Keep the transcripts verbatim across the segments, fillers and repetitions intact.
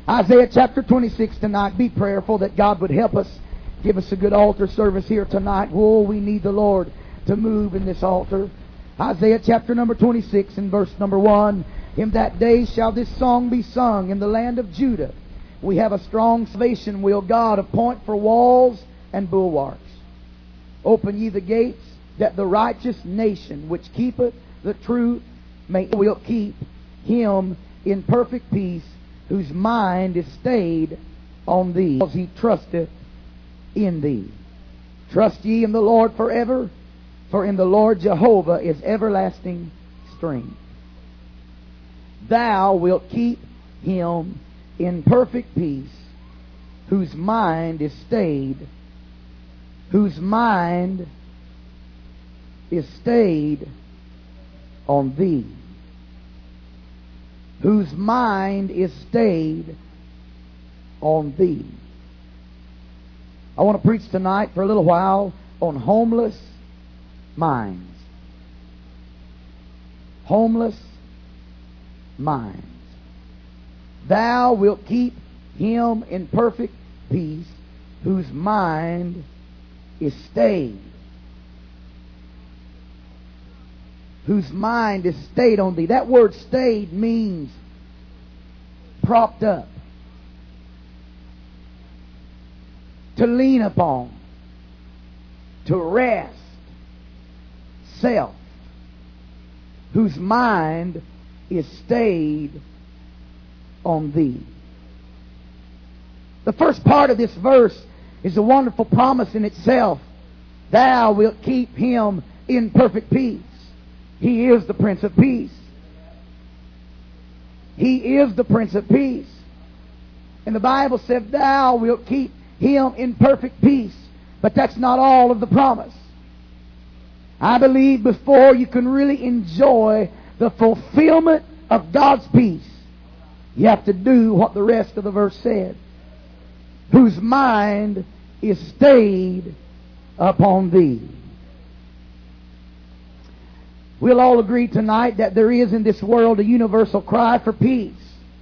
Isaiah chapter twenty-six tonight. Be prayerful that God would help us. Give us a good altar service here tonight. Whoa, we need the Lord to move in this altar. Isaiah chapter number twenty-six and verse number one. In that day shall this song be sung in the land of Judah. We have a strong salvation will God appoint for walls and bulwarks. Open ye the gates, that the righteous nation which keepeth the truth may will keep him in perfect peace, whose mind is stayed on thee, because he trusteth in thee. Trust ye in the Lord forever, for in the Lord Jehovah is everlasting strength. Thou wilt keep him in perfect peace, whose mind is stayed, whose mind is stayed on thee. Whose mind is stayed on thee. I want to preach tonight for a little while on homeless minds. Homeless minds. Thou wilt keep him in perfect peace, whose mind is stayed. Whose mind is stayed on thee. That word stayed means propped up, to lean upon, to rest, self. Whose mind is stayed on thee. The first part of this verse is a wonderful promise in itself. Thou wilt keep him in perfect peace. He is the Prince of Peace. He is the Prince of Peace. And the Bible said, thou wilt keep him in perfect peace. But that's not all of the promise. I believe before you can really enjoy the fulfillment of God's peace, you have to do what the rest of the verse said. Whose mind is stayed upon thee. We'll all agree tonight that there is in this world a universal cry for peace.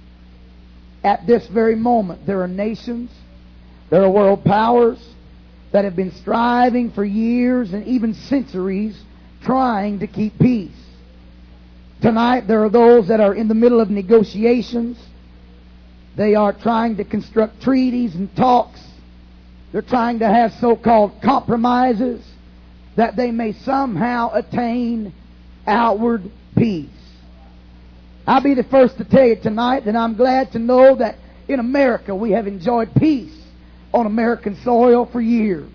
At this very moment, there are nations, there are world powers that have been striving for years and even centuries trying to keep peace. Tonight, there are those that are in the middle of negotiations. They are trying to construct treaties and talks. They're trying to have so-called compromises that they may somehow attain outward peace. I'll be the first to tell you tonight that I'm glad to know that in America we have enjoyed peace on American soil for years.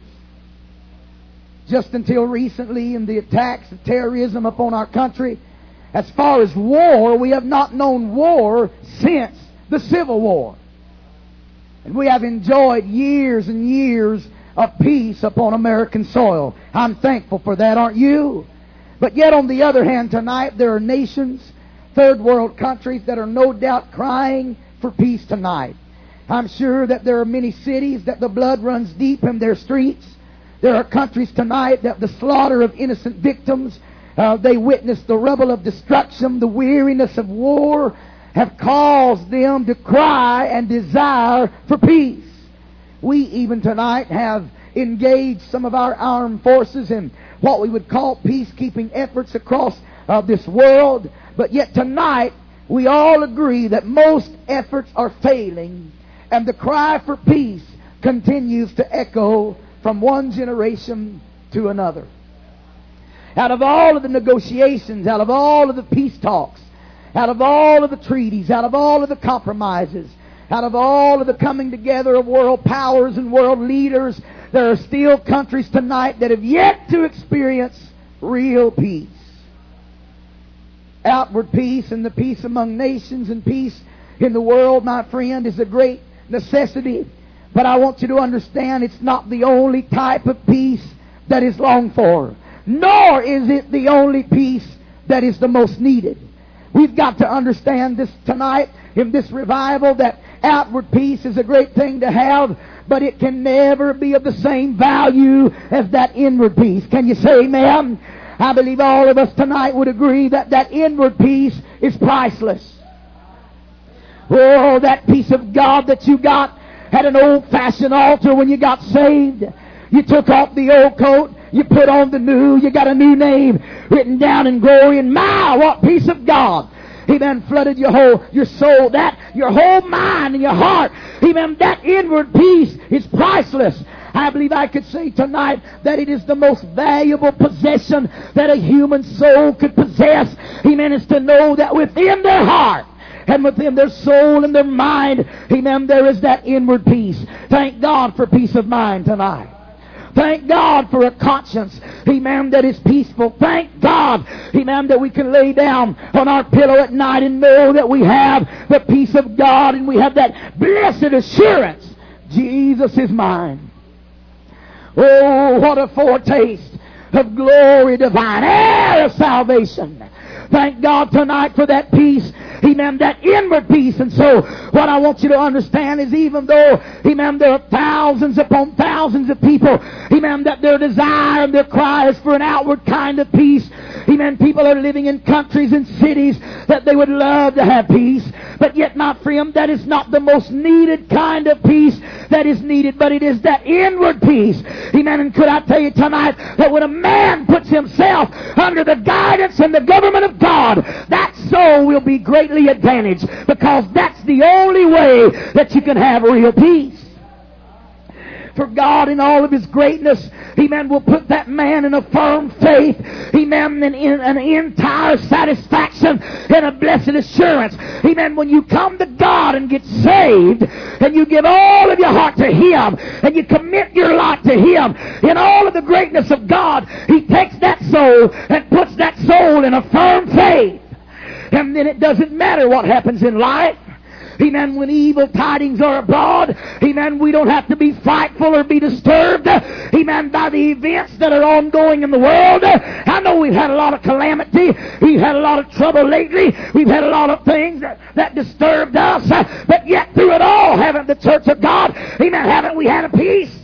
Just until recently, in the attacks of terrorism upon our country, as far as war, we have not known war since the Civil War. And we have enjoyed years and years of peace upon American soil. I'm thankful for that, aren't you? But yet on the other hand tonight, there are nations, third world countries, that are no doubt crying for peace tonight. I'm sure that there are many cities that the blood runs deep in their streets. There are countries tonight that the slaughter of innocent victims, uh, they witness the rubble of destruction, the weariness of war, have caused them to cry and desire for peace. We even tonight have engaged some of our armed forces in what we would call peacekeeping efforts across uh, this world. But yet tonight, we all agree that most efforts are failing, and the cry for peace continues to echo from one generation to another. Out of all of the negotiations, out of all of the peace talks, out of all of the treaties, out of all of the compromises, out of all of the coming together of world powers and world leaders, there are still countries tonight that have yet to experience real peace. Outward peace and the peace among nations and peace in the world, my friend, is a great necessity. But I want you to understand it's not the only type of peace that is longed for. Nor is it the only peace that is the most needed. We've got to understand this tonight in this revival, that outward peace is a great thing to have, but it can never be of the same value as that inward peace. Can you say amen? I believe all of us tonight would agree that that inward peace is priceless. Oh, that peace of God that you got at an old-fashioned altar when you got saved. You took off the old coat, you put on the new, you got a new name written down in glory. And my, what peace of God! Amen. Flooded your whole, your soul, that, your whole mind and your heart. Amen. That inward peace is priceless. I believe I could say tonight that it is the most valuable possession that a human soul could possess. Amen. Is to know that within their heart and within their soul and their mind, amen, there is that inward peace. Thank God for peace of mind tonight. Thank God for a conscience, amen, that is peaceful. Thank God, amen, that we can lay down on our pillow at night and know that we have the peace of God and we have that blessed assurance, Jesus is mine. Oh, what a foretaste of glory divine, heir of salvation. Thank God tonight for that peace, amen, that inward peace. And so what I want you to understand is even though, amen, there are thousands upon thousands of people, amen, that their desire and their cry is for an outward kind of peace. Amen. People are living in countries and cities that they would love to have peace. But yet, my friend, that is not the most needed kind of peace that is needed, but it is that inward peace. Amen. And could I tell you tonight that when a man puts himself under the guidance and the government of God, that soul will be greatly advantaged, because that's the only way that you can have real peace. For God in all of His greatness, amen, will put that man in a firm faith, amen, and in an entire satisfaction and a blessed assurance. Amen. When you come to God and get saved, and you give all of your heart to Him, and you commit your life to Him, in all of the greatness of God, He takes that soul and puts that soul in a firm faith. And then it doesn't matter what happens in life. Amen. When evil tidings are abroad, amen, we don't have to be frightful or be disturbed, amen, by the events that are ongoing in the world. I know we've had a lot of calamity. We've had a lot of trouble lately. We've had a lot of things that, that disturbed us. But yet through it all, haven't the church of God, amen, haven't we had a peace?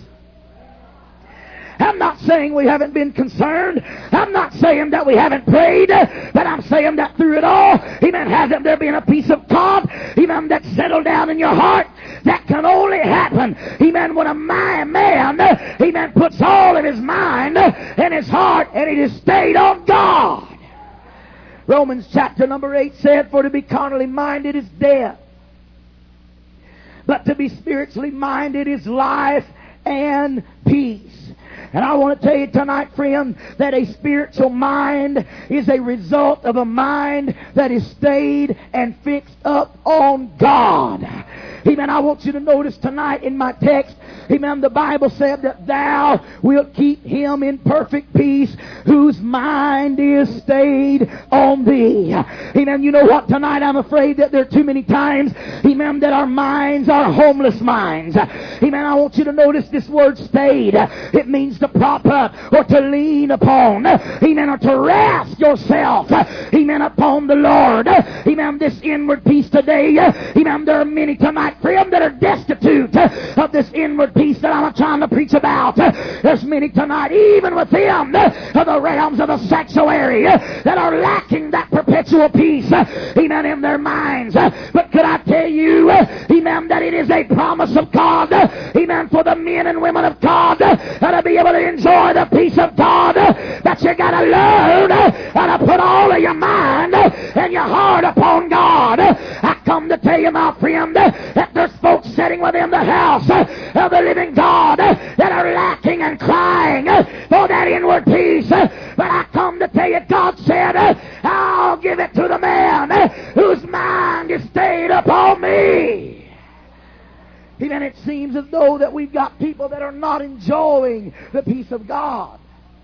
I'm not saying we haven't been concerned. I'm not saying that we haven't prayed. But I'm saying that through it all, amen, hasn't there been a peace of God, amen, that settled down in your heart? That can only happen, amen, when a man, amen, puts all of his mind and his heart and it is stayed on God. Romans chapter number eight said, for to be carnally minded is death, but to be spiritually minded is life and peace. And I want to tell you tonight, friend, that a spiritual mind is a result of a mind that is stayed and fixed up on God. Amen. I want you to notice tonight in my text, amen, the Bible said that thou wilt keep him in perfect peace whose mind is stayed on thee. Amen. You know what? Tonight I'm afraid that there are too many times, amen, that our minds are homeless minds. Amen. I want you to notice this word stayed. It means to prop up or to lean upon. Amen. Or to rest yourself. Amen. Upon the Lord. Amen. This inward peace today. Amen. There are many tonight, friend, that are destitute of this inward peace that I'm trying to preach about. There's many tonight, even within the realms of the sanctuary, that are lacking that perpetual peace, amen, in their minds. But could I tell you, amen, that it is a promise of God, amen, for the men and women of God to be able to enjoy the peace of God, that you got to learn how to put all of your mind and your heart upon God. I come to tell you, my friend, that there's folks sitting within the house of the living God that are lacking and crying for that inward peace. But I come to tell you, God said, I'll give it to the man whose mind is stayed upon me. Even it seems as though that we've got people that are not enjoying the peace of God.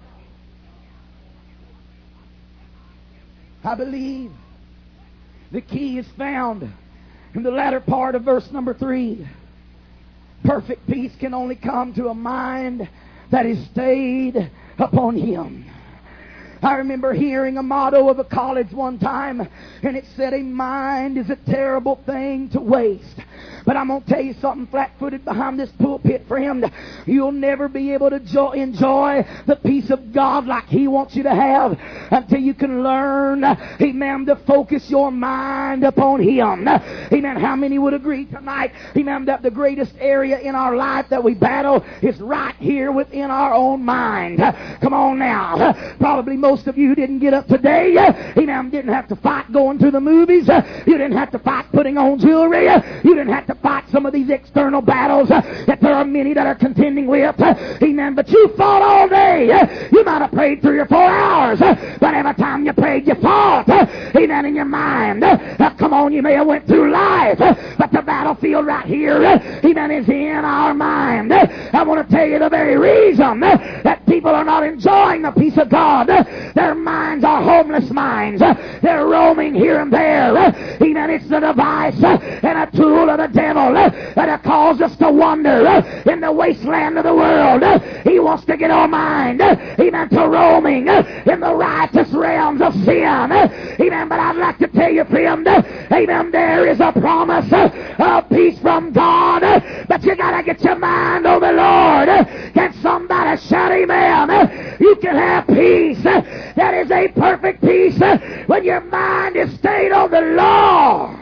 I believe the key is found in the latter part of verse number three. Perfect peace can only come to a mind that is stayed upon Him. I remember hearing a motto of a college one time, and it said, a mind is a terrible thing to waste. But I'm going to tell you something, flat-footed behind this pulpit, friend. You'll never be able to jo- enjoy the peace of God like He wants you to have until you can learn, amen, to focus your mind upon Him. Amen. How many would agree tonight, amen, that the greatest area in our life that we battle is right here within our own mind? Come on now. Probably most of you didn't get up today, amen, didn't have to fight going to the movies. You didn't have to fight putting on jewelry. You didn't have to fight some of these external battles that there are many that are contending with. Amen. But you fought all day. You might have prayed three or four hours, but every time you prayed, you fought. Amen. In your mind. Come on, you may have went through life, but the battlefield right here, amen, is in our mind. I want to tell you the very reason that people are not enjoying the peace of God. Their minds are homeless minds. They're roaming here and there. Amen. It's the device and a tool of the devil that causes us to wander in the wasteland of the world. He wants to get our mind, amen, to roaming in the righteous realms of sin. Amen. But I'd like to tell you, friend, amen, there is a promise of peace from God, but you got to get your mind on the Lord. Can somebody shout amen? You can have peace. That is a perfect peace when your mind is stayed on the Lord.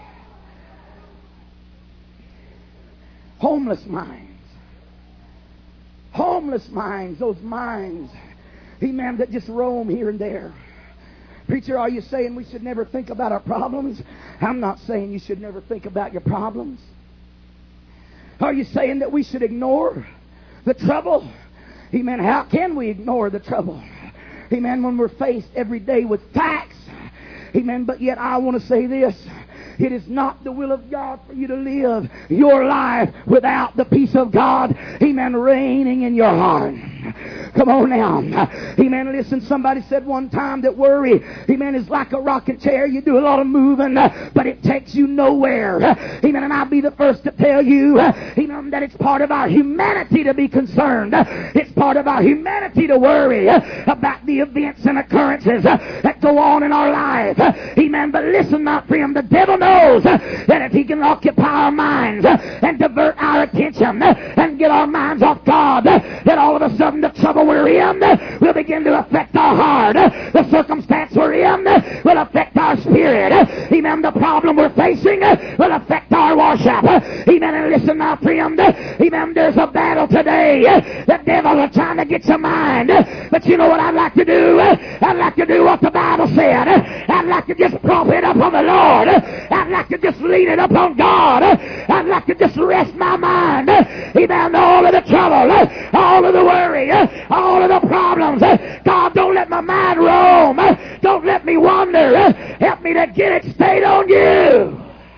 Homeless minds. Homeless minds. Those minds, amen, that just roam here and there. Preacher, are you saying we should never think about our problems? I'm not saying you should never think about your problems. Are you saying that we should ignore the trouble? Amen. How can we ignore the trouble? Amen. When we're faced every day with facts. Amen. But yet I want to say this. It is not the will of God for you to live your life without the peace of God, amen, reigning in your heart. Come on now. Amen. Listen, somebody said one time that worry, amen, is like a rocking chair. You do a lot of moving, but it takes you nowhere. Amen. And I'll be the first to tell you, amen, that it's part of our humanity to be concerned. It's part of our humanity to worry about the events and occurrences that go on in our life. Amen. But listen, my friend, the devil knows that if he can occupy our minds and divert our attention and get our minds off God, that all of a sudden the trouble we're in will begin to affect our heart. The circumstance we're in will affect our spirit. Amen. The problem we're facing will affect our worship. Amen. And listen, my friend, amen, there's a battle today. The devil is trying to get your mind. But you know what I'd like to do? I'd like to do what the Bible said. I'd like to just prop it up on the Lord. I'd like to just lean it upon God. I'd like to just rest my mind. Amen. All of the trouble, all of the worry, all of the problems. God, don't let my mind roam. Don't let me wander. Help me to get it stayed on you.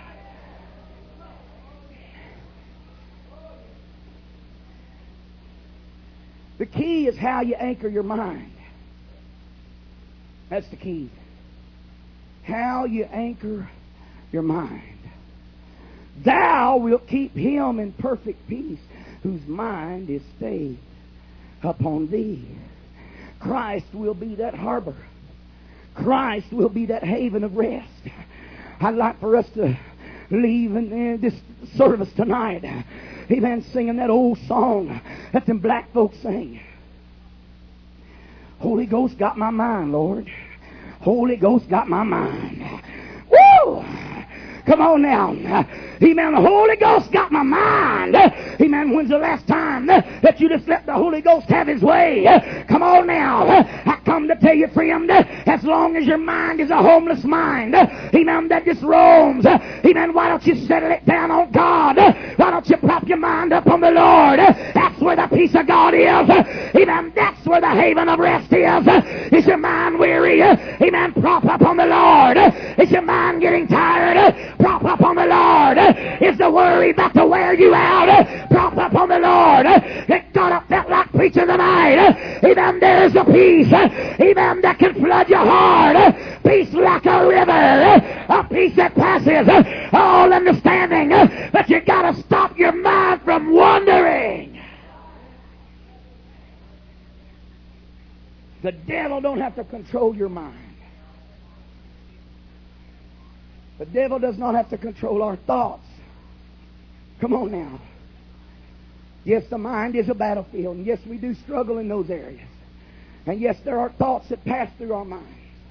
The key is how you anchor your mind. That's the key. How you anchor your mind. Thou wilt keep him in perfect peace whose mind is stayed upon thee. Christ will be that harbor. Christ will be that haven of rest. I'd like for us to leave in this service tonight, amen, singing that old song that them black folks sing. Holy Ghost got my mind, Lord. Holy Ghost got my mind. Woo! Come on now. Amen. The Holy Ghost got my mind. Amen. When's the last time that you just let the Holy Ghost have His way? Come on now. I come to tell you, friend, as long as your mind is a homeless mind, amen, that just roams, amen, why don't you settle it down on God? Why don't you prop your mind up on the Lord? That's where the peace of God is. Amen. That's where the haven of rest is. Is your mind weary? Amen. Prop up on the Lord. Is your mind getting tired? Prop up on the Lord. Is the worry about to wear you out? Prop up on the Lord. Get got up, felt like preaching tonight. Amen. There's a peace, amen, that can flood your heart. Peace like a river. A peace that passes all understanding. But you got to stop your mind from wandering. The devil don't have to control your mind. The devil does not have to control our thoughts. Come on now. Yes, the mind is a battlefield, and yes, we do struggle in those areas. And yes, there are thoughts that pass through our minds.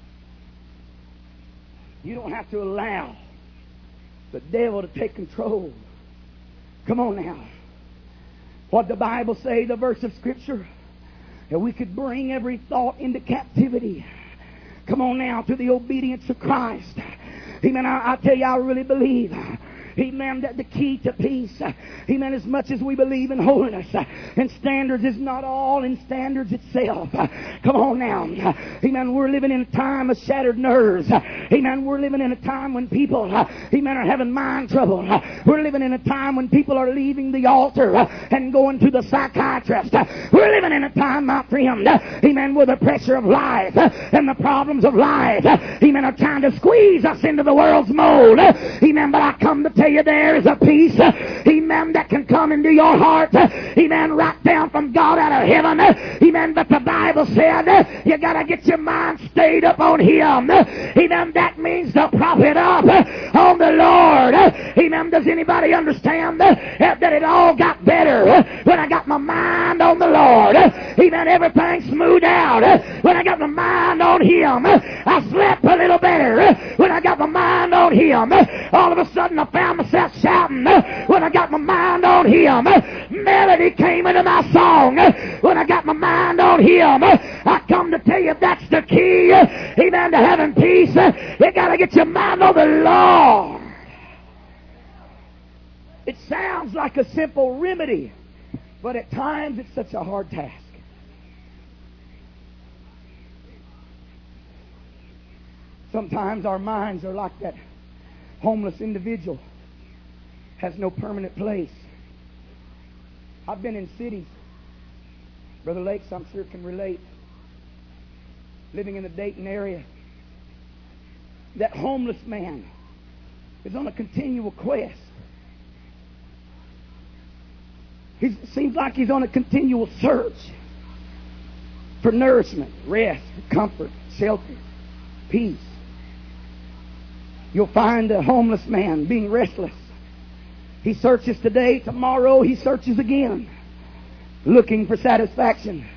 You don't have to allow the devil to take control. Come on now. What the Bible say, the verse of Scripture, that we could bring every thought into captivity. Come on now, to the obedience of Christ. Amen. I, I tell you, I really believe, amen, that the key to peace, amen, as much as we believe in holiness and standards, is not all in standards itself. Come on now. Amen. We're living in a time of shattered nerves. Amen. We're living in a time when people, amen, are having mind trouble. We're living in a time when people are leaving the altar and going to the psychiatrist. We're living in a time, my friend, amen, where the pressure of life and the problems of life, amen, are trying to squeeze us into the world's mold. Amen. But I come to tell you, there is a peace, amen, that can come into your heart, amen, right down from God out of heaven, amen. But the Bible said you got to get your mind stayed up on Him, amen. That means to prop it up on the Lord, amen. Does anybody understand that it all got better when I got my mind on the Lord? Amen. Everything smoothed out when I got my mind on Him. I slept a little better when I got my mind on Him. All of a sudden I found myself shouting when I got my mind on Him. Melody came into my song when I got my mind on Him. I come to tell you, that's the key, amen, to having peace. You got to get your mind on the Lord. It sounds like a simple remedy, but at times it's such a hard task. Sometimes our minds are like that homeless individual, has no permanent place. I've been in cities, Brother Lakes, I'm sure, can relate, living in the Dayton area. That homeless man is on a continual quest. He seems like he's on a continual search for nourishment, rest, comfort, shelter, peace. You'll find a homeless man being restless. He searches today, tomorrow he searches again, looking for satisfaction.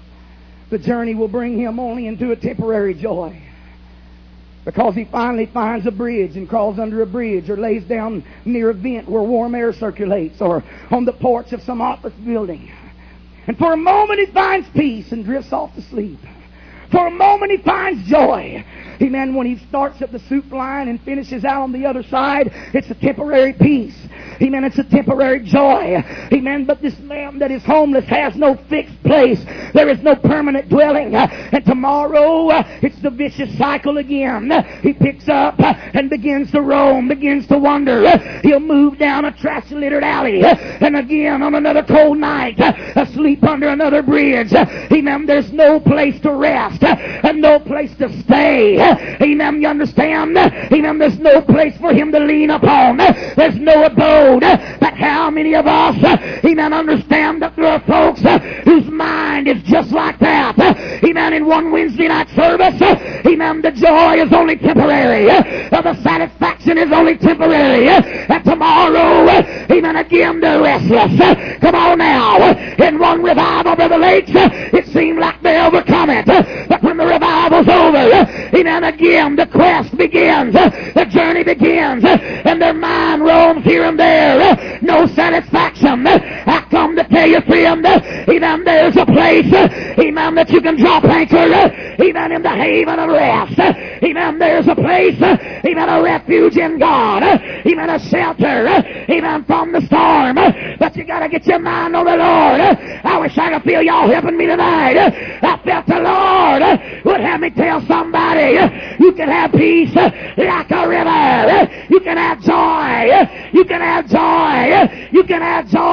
The journey will bring him only into a temporary joy, because he finally finds a bridge and crawls under a bridge, or lays down near a vent where warm air circulates, or on the porch of some office building. And for a moment he finds peace and drifts off to sleep. For a moment he finds joy. Amen. When he starts at the soup line and finishes out on the other side, it's a temporary peace. Amen. It's a temporary joy. Amen. But this man that is homeless has no fixed place. There is no permanent dwelling. And tomorrow, it's the vicious cycle again. He picks up and begins to roam, begins to wander. He'll move down a trash-littered alley. And again, on another cold night, asleep under another bridge. Amen. There's no place to rest and no place to stay. Amen. You understand? Amen. There's no place for him to lean upon. There's no abode. But how many of us, amen, understand that there are folks whose mind is just like that? Amen. In one Wednesday night service, amen, the joy is only temporary. The satisfaction is only temporary. And tomorrow, amen, again the restless. Come on now. In one revival, Brother Lakes, it seemed like they overcome it. But when the revival's over, amen, again the quest begins. The journey begins. And their mind roams here and there. No satisfaction. I come to tell you, friend, amen, there's a place, amen, that you can drop anchor, amen, in the haven of rest. Amen, there's a place, amen, a refuge in God, amen, a shelter, amen, from the storm. But you got to get your mind on the Lord. I wish I could feel y'all helping me tonight. I felt the Lord would have me tell somebody, you can have peace like a river. You can have joy. You can have joy. You can have joy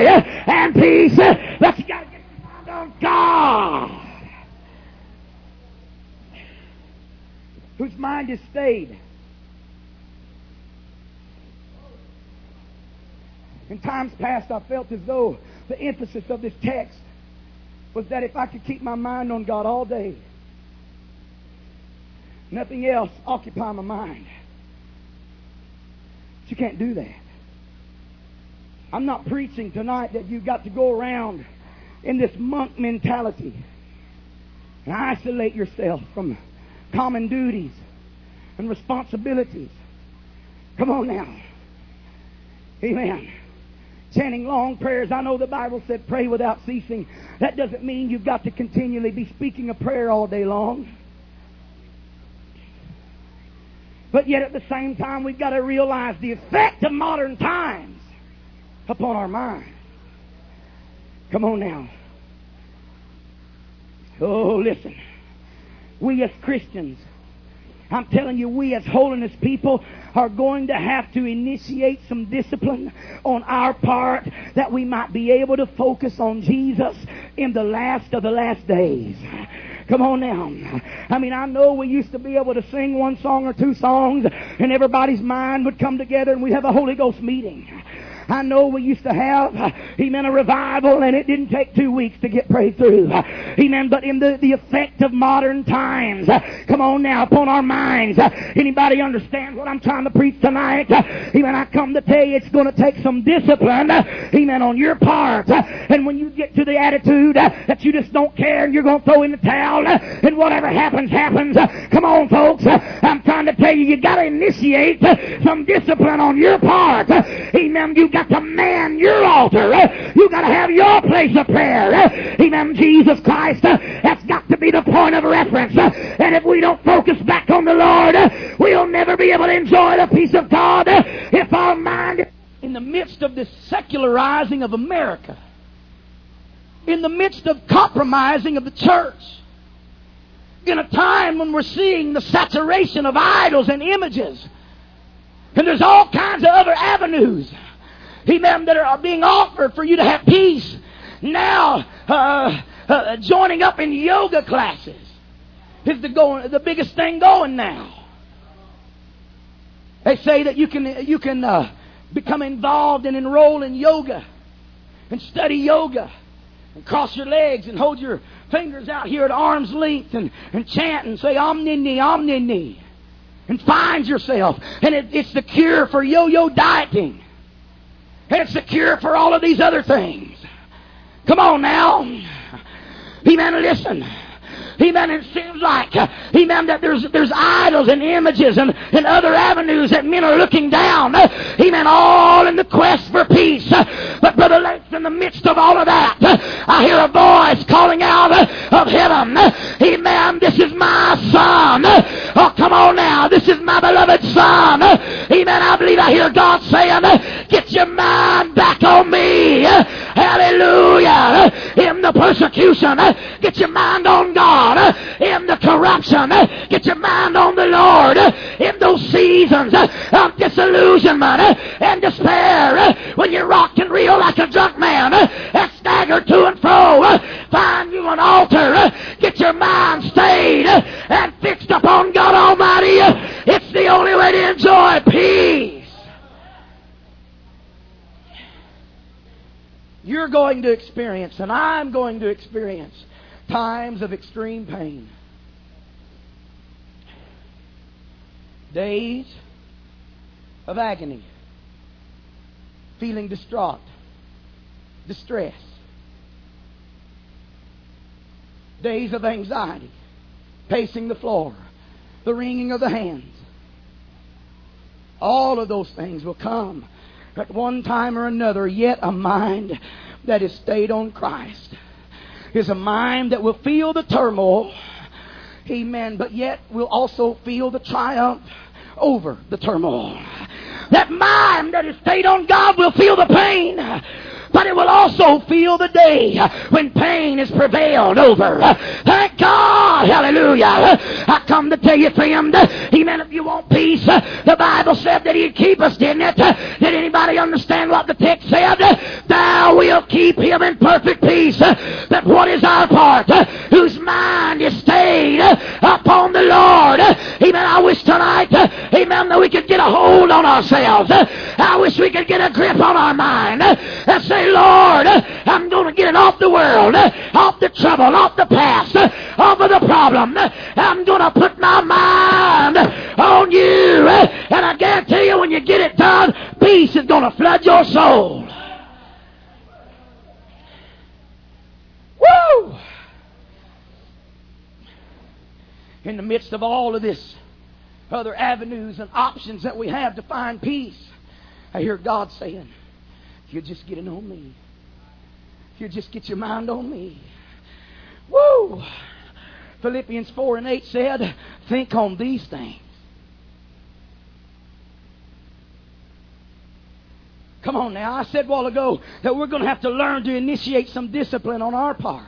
and peace. But you got to get your mind on God, whose mind is stayed. In times past, I felt as though the emphasis of this text was that if I could keep my mind on God all day, nothing else occupy my mind. But you can't do that. I'm not preaching tonight that you've got to go around in this monk mentality and isolate yourself from common duties and responsibilities. Come on now. Amen. Chanting long prayers. I know the Bible said pray without ceasing. That doesn't mean you've got to continually be speaking a prayer all day long. But yet at the same time, we've got to realize the effect of modern times upon our mind. Come on now. Oh, listen. We as Christians, I'm telling you, we as holiness people are going to have to initiate some discipline on our part that we might be able to focus on Jesus in the last of the last days. Come on now. I mean, I know we used to be able to sing one song or two songs and everybody's mind would come together and we'd have a Holy Ghost meeting. I know we used to have, amen, a revival, and it didn't take two weeks to get prayed through. Amen. But in the, the effect of modern times, come on now, upon our minds, anybody understand what I'm trying to preach tonight? Amen. I come to tell you it's going to take some discipline, amen, on your part. And when you get to the attitude that you just don't care and you're going to throw in the towel and whatever happens, happens. Come on, folks. I'm trying to tell you, you got to initiate some discipline on your part. Amen. You got to man your altar. You got to have your place of prayer. Amen. Jesus Christ, that's got to be the point of reference. And if we don't focus back on the Lord, we'll never be able to enjoy the peace of God if our mind... In the midst of this secularizing of America, in the midst of compromising of the church, in a time when we're seeing the saturation of idols and images, and there's all kinds of other avenues, amen, that are being offered for you to have peace. Now, uh, uh, joining up in yoga classes is the going, the biggest thing going now. They say that you can you can uh, become involved and enroll in yoga and study yoga and cross your legs and hold your fingers out here at arm's length and, and chant and say Omni-Ni, Omni-Ni, and find yourself. And it, it's the cure for yo-yo dieting. And it's the cure for all of these other things. Come on now. Amen. Listen. Amen. It seems like, uh, amen, that there's there's idols and images and, and other avenues that men are looking down. Uh, amen. All in the quest for peace. Uh, but Brother Lake's in the midst of all of that. Uh, I hear a voice calling out uh, of heaven. Uh, amen. This is my son. Uh, oh, come on now. This is my beloved son. Uh, amen. I believe I hear God saying, uh, get your mind back on me. Uh, hallelujah. Uh, in the persecution, uh, get your mind on God. In the corruption, get your mind on the Lord. In those seasons of disillusionment and despair, when you're rocked and reel like a drunk man and stagger to and fro, find you an altar. Get your mind stayed and fixed upon God Almighty. It's the only way to enjoy peace. You're going to experience, and I'm going to experience, times of extreme pain. Days of agony. Feeling distraught. Distress. Days of anxiety. Pacing the floor. The wringing of the hands. All of those things will come at one time or another. Yet a mind that is stayed on Christ is a mind that will feel the turmoil, amen, but yet will also feel the triumph over the turmoil. That mind that is stayed on God will feel the pain, but it will also feel the day when pain is prevailed over. Thank God. Hallelujah. I come to tell you, friend, amen, if you want peace, the Bible said that He'd keep us, didn't it? Did anybody understand what the text said? Thou wilt keep him in perfect peace. But what is our part? Whose mind is stayed upon the Lord. Amen. I wish tonight, amen, that we could get a hold on ourselves. I wish we could get a grip on our mind and say, Lord, I'm going to get it off the world, off the trouble, off the past, off of the problem. I'm going to put my mind on you. And I guarantee you, when you get it done, peace is going to flood your soul. in the midst of all of this other avenues and options that we have to find peace, I hear God saying, if you just get it on me, if you just get your mind on me. Woo! Philippians four and eight said, think on these things. Come on now. I said a while ago that we're going to have to learn to initiate some discipline on our part.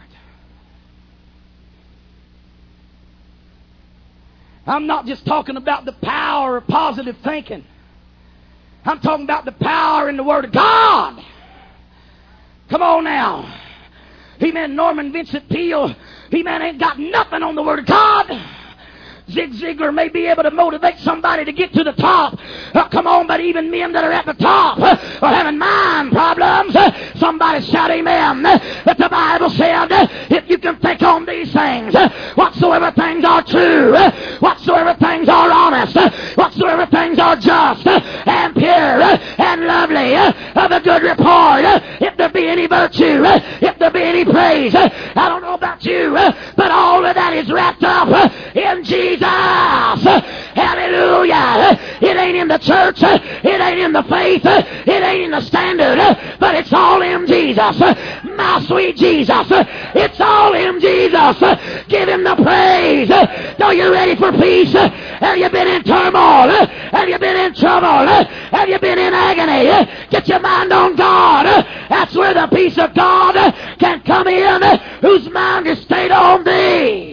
I'm not just talking about the power of positive thinking. I'm talking about the power in the Word of God. Come on now. Amen. Norman Vincent Peale, he man ain't got nothing on the Word of God. Zig Ziglar may be able to motivate somebody to get to the top. Uh, come on, but even men that are at the top uh, are having mind problems. Uh, somebody shout amen. Uh, but the Bible said, uh, if you can think on these things, uh, whatsoever things are true, uh, whatsoever things are honest, uh, whatsoever things are just uh, and pure uh, and lovely, uh, of a good report, uh, if there be any virtue, uh, if there be any praise, uh, I don't know about you, uh, but all of that is wrapped up uh, in Jesus. Hallelujah. It ain't in the church. It ain't in the faith. It ain't in the standard. But it's all in Jesus. My sweet Jesus. It's all in Jesus. Give Him the praise. Are you ready for peace? Have you been in turmoil? Have you been in trouble? Have you been in agony? Get your mind on God. That's where the peace of God can come in, whose mind is stayed on Thee.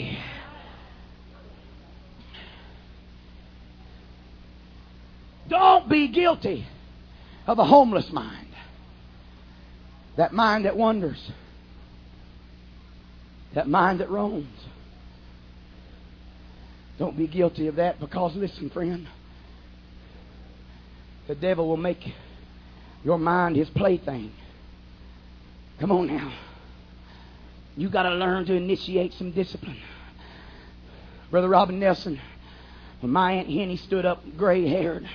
Don't be guilty of a homeless mind. That mind that wanders. That mind that roams. Don't be guilty of that, because listen, friend, the devil will make your mind his plaything. Come on now. You got to learn to initiate some discipline. Brother Robin Nelson, when my Aunt Henny stood up gray-haired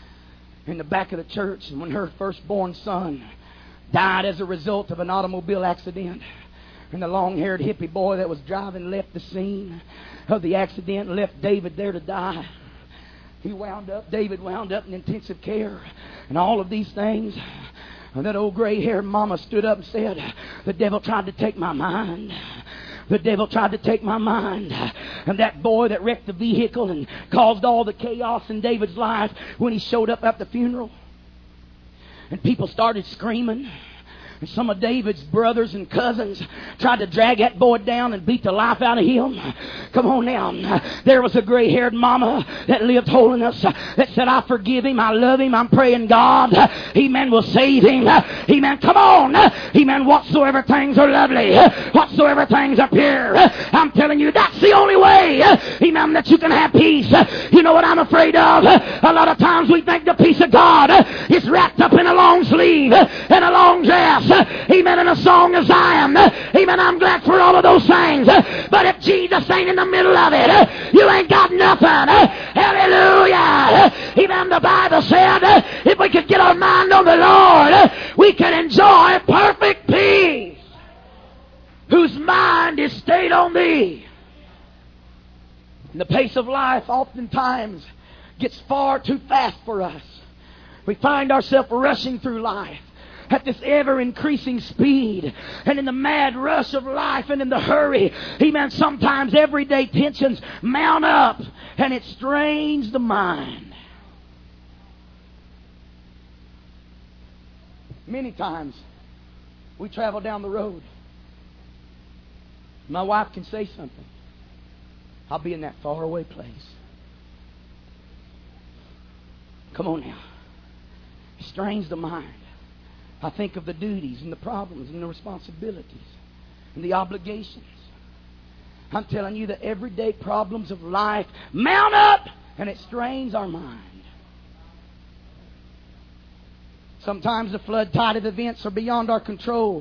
in the back of the church, and when her firstborn son died as a result of an automobile accident, and the long-haired hippie boy that was driving left the scene of the accident and left David there to die. He wound up, David wound up in intensive care and all of these things. And that old gray-haired mama stood up and said, the devil tried to take my mind. The devil tried to take my mind. And that boy that wrecked the vehicle and caused all the chaos in David's life, when he showed up at the funeral and people started screaming, and some of David's brothers and cousins tried to drag that boy down and beat the life out of him. Come on now. There was a gray-haired mama that lived holiness that said, I forgive him, I love him, I'm praying God, Amen, will save him. Amen. Come on. Amen. Whatsoever things are lovely, whatsoever things are pure, I'm telling you, that's the only way, amen, that you can have peace. You know what I'm afraid of? A lot of times we think the peace of God is wrapped up in a long sleeve and a long dress. Amen. In a song of Zion. Amen. I'm glad for all of those things. But if Jesus ain't in the middle of it, you ain't got nothing. Hallelujah. Amen. The Bible said if we could get our mind on the Lord, we can enjoy perfect peace, whose mind is stayed on Thee. And the pace of life oftentimes gets far too fast for us. We find ourselves rushing through life at this ever-increasing speed, and in the mad rush of life and in the hurry, amen, sometimes everyday tensions mount up, and it strains the mind. Many times we travel down the road. My wife can say something. I'll be in that faraway place. Come on now. It strains the mind. I think of the duties and the problems and the responsibilities and the obligations. I'm telling you, the everyday problems of life mount up, and it strains our mind. Sometimes the flood tide of events are beyond our control.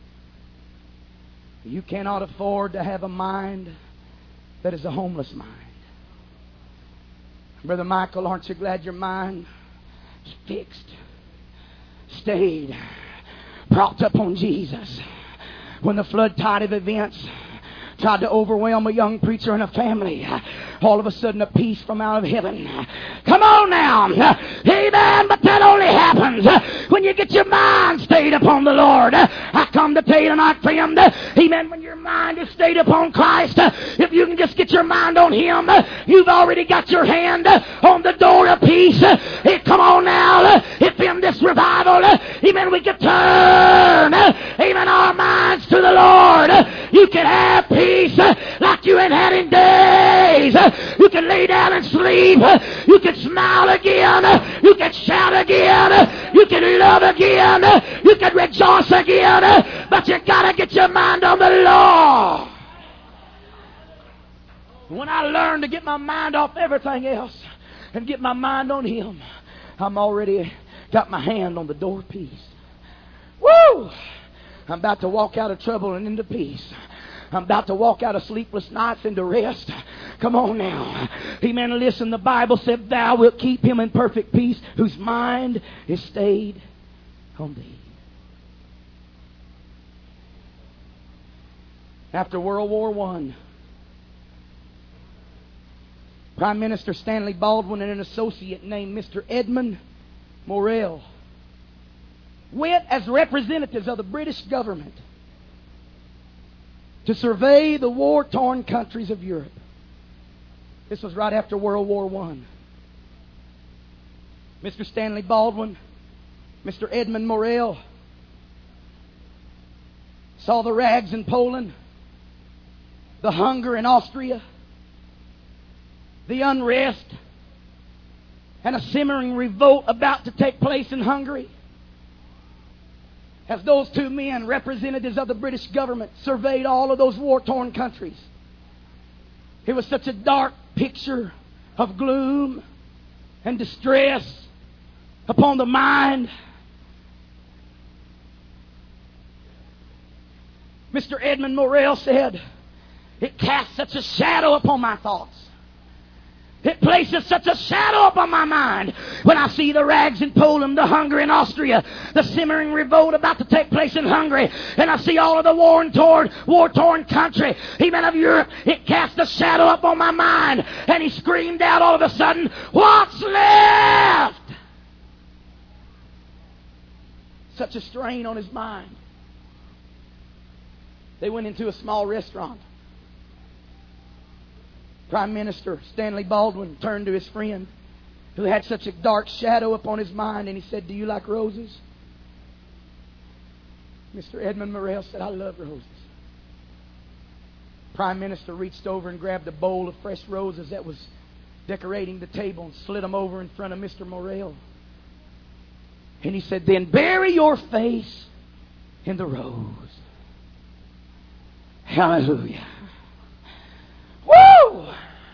You cannot afford to have a mind that is a homeless mind. Brother Michael, aren't you glad your mind is fixed, stayed, propped up on Jesus? When the flood tide of events tried to overwhelm a young preacher and a family. All of a sudden a peace from out of heaven. Come on now. Amen. But that only happens when you get your mind stayed upon the Lord. I come to tell you tonight, friend. Amen. When your mind is stayed upon Christ, if you can just get your mind on Him, you've already got your hand on the door of peace. Hey, come on now. If in this revival, amen, we can turn, amen, our minds to the Lord, you can have peace like you ain't had in days. You can lay down and sleep. You can smile again. You can shout again. You can love again. You can rejoice again. But you got to get your mind on the Lord. When I learn to get my mind off everything else and get my mind on Him, I'm already got my hand on the door of peace. Woo! I'm about to walk out of trouble and into peace. I'm about to walk out of sleepless nights into rest. Come on now. Amen. Listen, the Bible said, thou wilt keep him in perfect peace whose mind is stayed on thee. After World War One, Prime Minister Stanley Baldwin and an associate named Mister Edmund Morrell went as representatives of the British government to survey the war-torn countries of Europe. This was right after World War One. Mister Stanley Baldwin, Mister Edmund Morrell saw the rags in Poland, the hunger in Austria, the unrest, and a simmering revolt about to take place in Hungary. As those two men, representatives of the British government, surveyed all of those war-torn countries, it was such a dark picture of gloom and distress upon the mind. Mister Edmund Morrell said, it casts such a shadow upon my thoughts. It places such a shadow upon my mind when I see the rags in Poland, the hunger in Austria, the simmering revolt about to take place in Hungary, and I see all of the war-torn, war-torn country, even of Europe. It casts a shadow upon my mind. And he screamed out all of a sudden, what's left? Such a strain on his mind. They went into a small restaurant. Prime Minister Stanley Baldwin turned to his friend who had such a dark shadow upon his mind, and he said, do you like roses? Mister Edmund Morrell said, I love roses. Prime Minister reached over and grabbed a bowl of fresh roses that was decorating the table and slid them over in front of Mister Morrell. And he said, then bury your face in the rose. Hallelujah. Woo!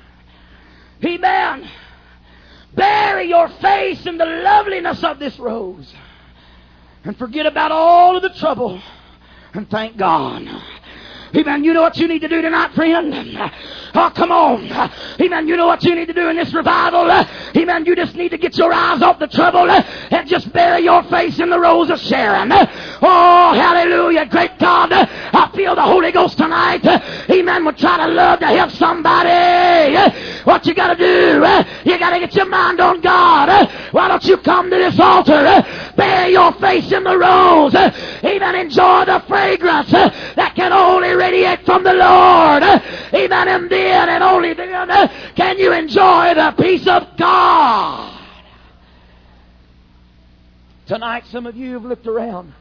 Amen. Bury your face in the loveliness of this rose and forget about all of the trouble and thank God. Amen. You know what you need to do tonight, friend? Oh, come on. Amen. You know what you need to do in this revival? Amen. You just need to get your eyes off the trouble and just bury your face in the rose of Sharon. Oh, hallelujah. Great God. I feel the Holy Ghost tonight. Amen. We'll try to love to help somebody. What you got to do? You got to get your mind on God. Why don't you come to this altar? Bury your face in the rose. Amen. Enjoy the fragrance that can only radiate from the Lord. Amen. And then and only then can you enjoy the peace of God. Tonight some of you have looked around.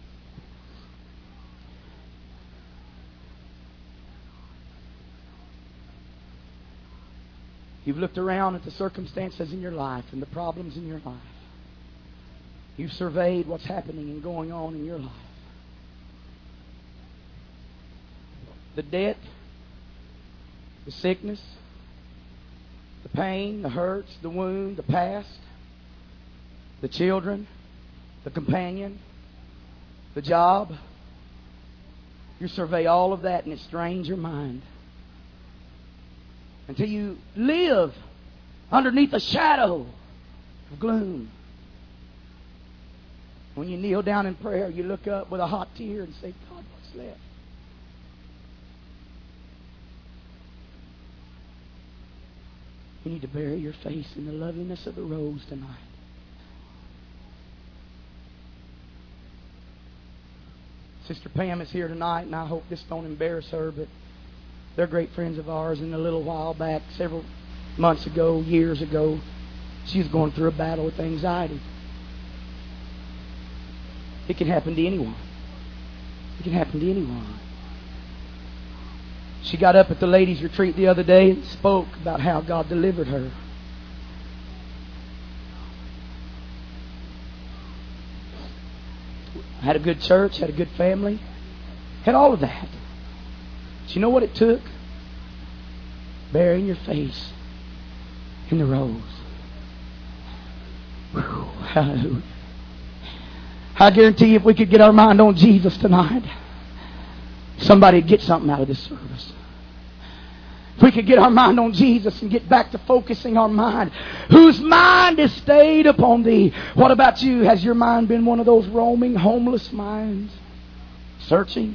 You've looked around at the circumstances in your life and the problems in your life. You've surveyed what's happening and going on in your life. The debt, the sickness, the pain, the hurts, the wound, the past, the children, the companion, the job. You survey all of that and it strains your mind until you live underneath a shadow of gloom. When you kneel down in prayer, you look up with a hot tear and say, God, what's left? You need to bury your face in the loveliness of the rose tonight. Sister Pam is here tonight, and I hope this don't embarrass her, but they're great friends of ours. And a little while back, several months ago, years ago, she was going through a battle with anxiety. It can happen to anyone. It can happen to anyone. She got up at the ladies' retreat the other day and spoke about how God delivered her. Had a good church, had a good family, had all of that. But you know what it took? Burying your face in the rose. Whew, hallelujah. I guarantee you, if we could get our mind on Jesus tonight, somebody would get something out of this service. If we could get our mind on Jesus and get back to focusing our mind, whose mind is stayed upon Thee. What about you? Has your mind been one of those roaming, homeless minds? Searching?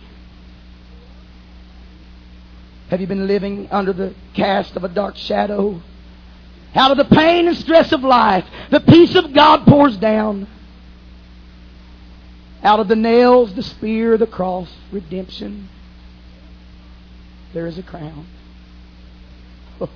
Have you been living under the cast of a dark shadow? Out of the pain and stress of life, the peace of God pours down. Out of the nails, the spear, the cross, redemption, there is a crown. Oh.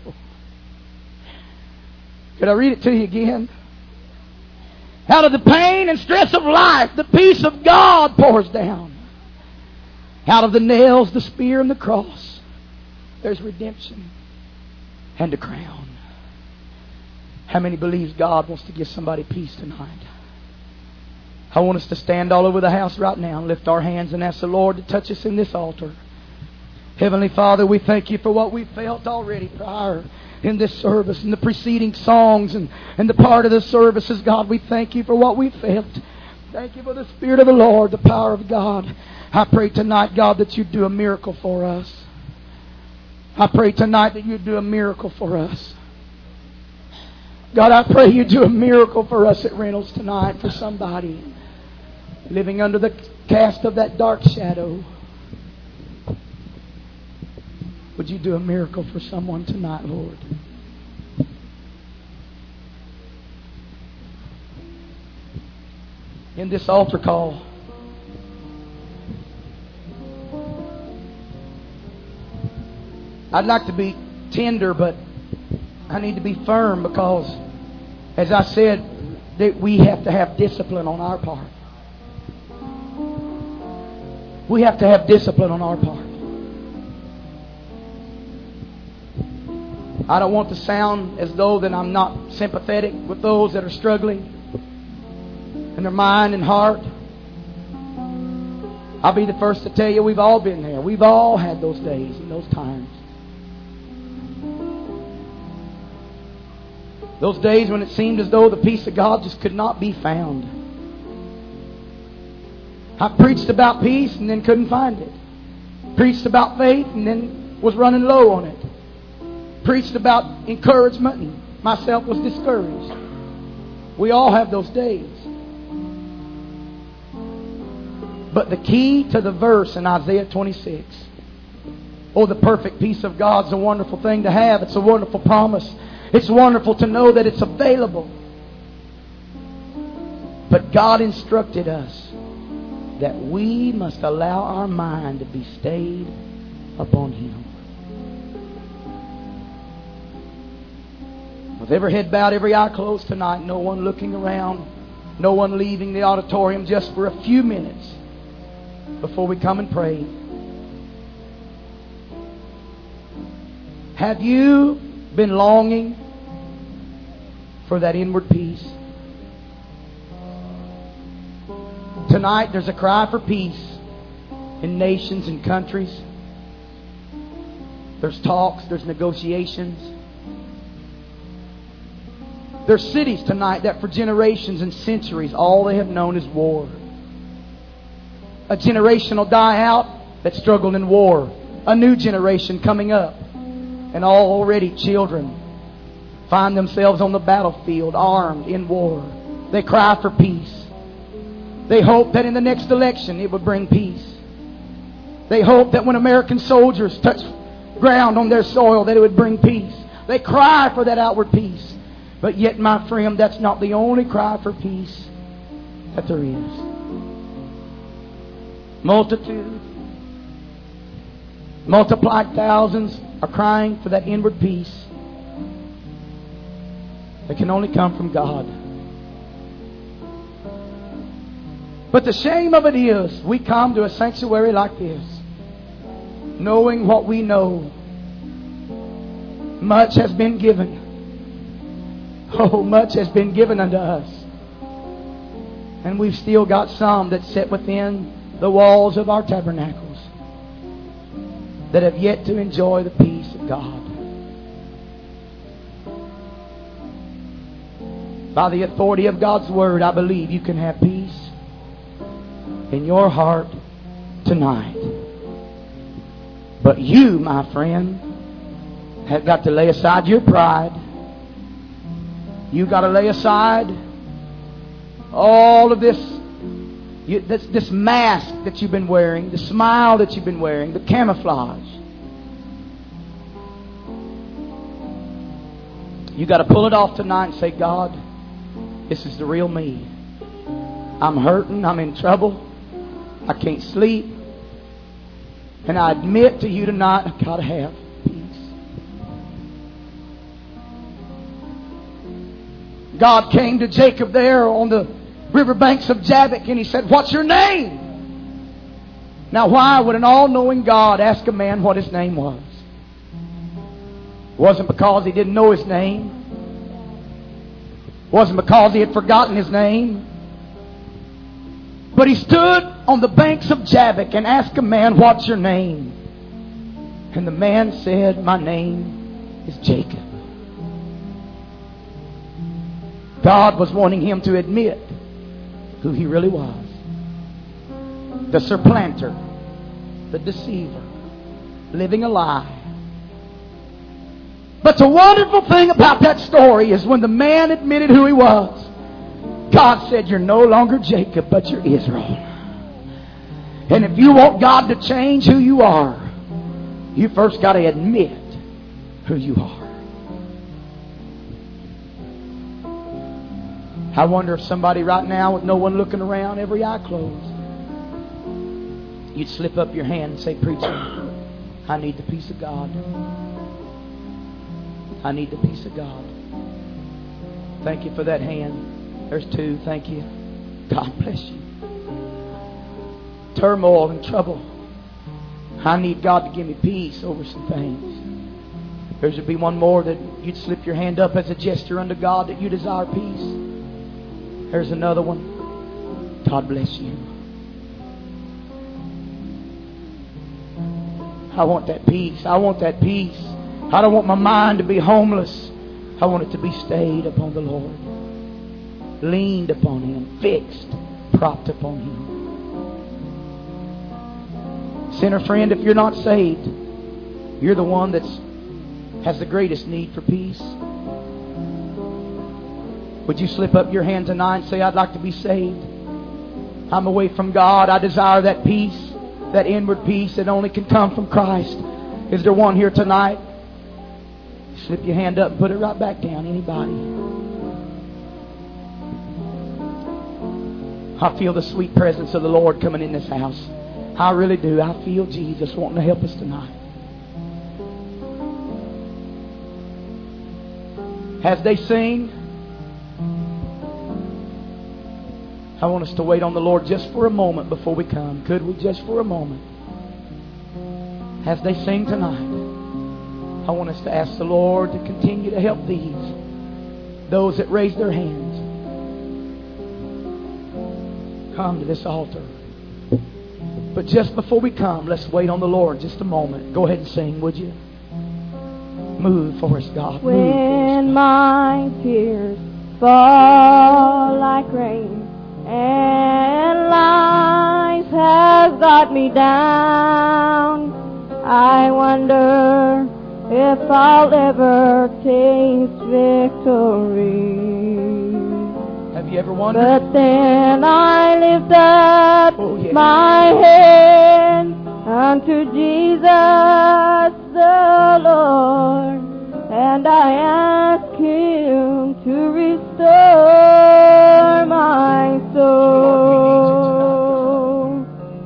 Could I read it to you again? Out of the pain and stress of life, the peace of God pours down. Out of the nails, the spear, and the cross, there's redemption and a crown. How many believes God wants to give somebody peace tonight? I want us to stand all over the house right now and lift our hands and ask the Lord to touch us in this altar. Heavenly Father, we thank You for what we felt already prior in this service and the preceding songs and, and the part of the services. God, we thank You for what we felt. Thank You for the Spirit of the Lord, the power of God. I pray tonight, God, that You'd do a miracle for us. I pray tonight that You'd do a miracle for us. God, I pray You do a miracle for us at Reynolds tonight, for somebody living under the cast of that dark shadow. Would You do a miracle for someone tonight, Lord? In this altar call, I'd like to be tender, but I need to be firm, because, as I said, that we have to have discipline on our part. We have to have discipline on our part. I don't want to sound as though that I'm not sympathetic with those that are struggling in their mind and heart. I'll be the first to tell you, we've all been there. We've all had those days and those times. Those days when it seemed as though the peace of God just could not be found. I preached about peace and then couldn't find it. Preached about faith and then was running low on it. Preached about encouragement and myself was discouraged. We all have those days. But the key to the verse in Isaiah twenty-six, oh, the perfect peace of God is a wonderful thing to have. It's a wonderful promise. It's wonderful to know that it's available. But God instructed us that we must allow our mind to be stayed upon Him. With every head bowed, every eye closed tonight, no one looking around, no one leaving the auditorium, just for a few minutes before we come and pray. Have you been longing for that inward peace? Tonight there's a cry for peace in nations and countries. There's talks, there's negotiations. There's cities tonight that for generations and centuries all they have known is war. A generation will die out that struggled in war. A new generation coming up. And all already children find themselves on the battlefield, armed in war. They cry for peace. They hope that in the next election it would bring peace. They hope that when American soldiers touch ground on their soil that it would bring peace. They cry for that outward peace. But yet, my friend, that's not the only cry for peace that there is. Multitude, multiplied thousands are crying for that inward peace that can only come from God. But the shame of it is, we come to a sanctuary like this, knowing what we know. Much has been given. Oh, much has been given unto us. And we've still got some that sit within the walls of our tabernacles that have yet to enjoy the peace of God. By the authority of God's Word, I believe you can have peace in your heart tonight. But you, my friend, have got to lay aside your pride. You've got to lay aside all of this, you, this, this mask that you've been wearing, the smile that you've been wearing, the camouflage. You've got to pull it off tonight and say, God, this is the real me. I'm hurting. I'm in trouble. I can't sleep. And I admit to you tonight, I've got to have peace. God came to Jacob there on the riverbanks of Jabbok and He said, what's your name? Now why would an all-knowing God ask a man what his name was? It wasn't because he didn't know his name. It wasn't because he had forgotten his name. But he stood on the banks of Jabbok and asked a man, what's your name? And the man said, my name is Jacob. God was wanting him to admit who he really was. The supplanter, the deceiver, living a lie. But the wonderful thing about that story is when the man admitted who he was, God said, you're no longer Jacob, but you're Israel. And if you want God to change who you are, you first got to admit who you are. I wonder if somebody right now, with no one looking around, every eye closed, you'd slip up your hand and say, preacher, I need the peace of God. I need the peace of God. Thank you for that hand. There's two. Thank you. God bless you. Turmoil and trouble. I need God to give me peace over some things. There should be one more that you'd slip your hand up as a gesture unto God that you desire peace. There's another one. God bless you. I want that peace. I want that peace. I don't want my mind to be homeless. I want it to be stayed upon the Lord. Leaned upon Him. Fixed. Propped upon Him. Sinner friend, if you're not saved, you're the one that has the greatest need for peace. Would you slip up your hand tonight and say, I'd like to be saved. I'm away from God. I desire that peace, that inward peace that only can come from Christ. Is there one here tonight? Slip your hand up and put it right back down. Anybody? I feel the sweet presence of the Lord coming in this house. I really do. I feel Jesus wanting to help us tonight. As they sing, I want us to wait on the Lord just for a moment before we come. Could we just for a moment? As they sing tonight, I want us to ask the Lord to continue to help these, those that raise their hands. Come to this altar. But just before we come, let's wait on the Lord just a moment. Go ahead and sing, would you? Move for us, God. Move when for us, God. My tears fall like rain and life has got me down, I wonder if I'll ever taste victory. Have you ever wondered? But then I lift up Oh, yeah. my head unto Jesus the Lord, and I ask Him to restore my soul.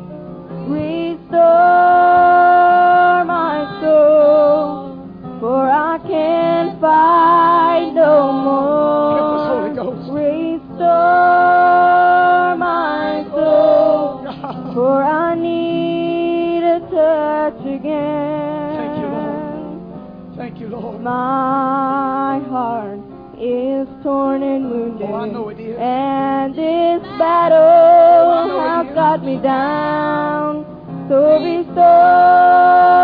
Restore my soul, for I can fight no more. Help us, Holy Ghost. Restore my soul, for I need a touch again. Thank you, Lord. Thank you, Lord. My heart is torn and wounded, Oh, I know it is. and this battle Oh, I know it has is. got me down. So restore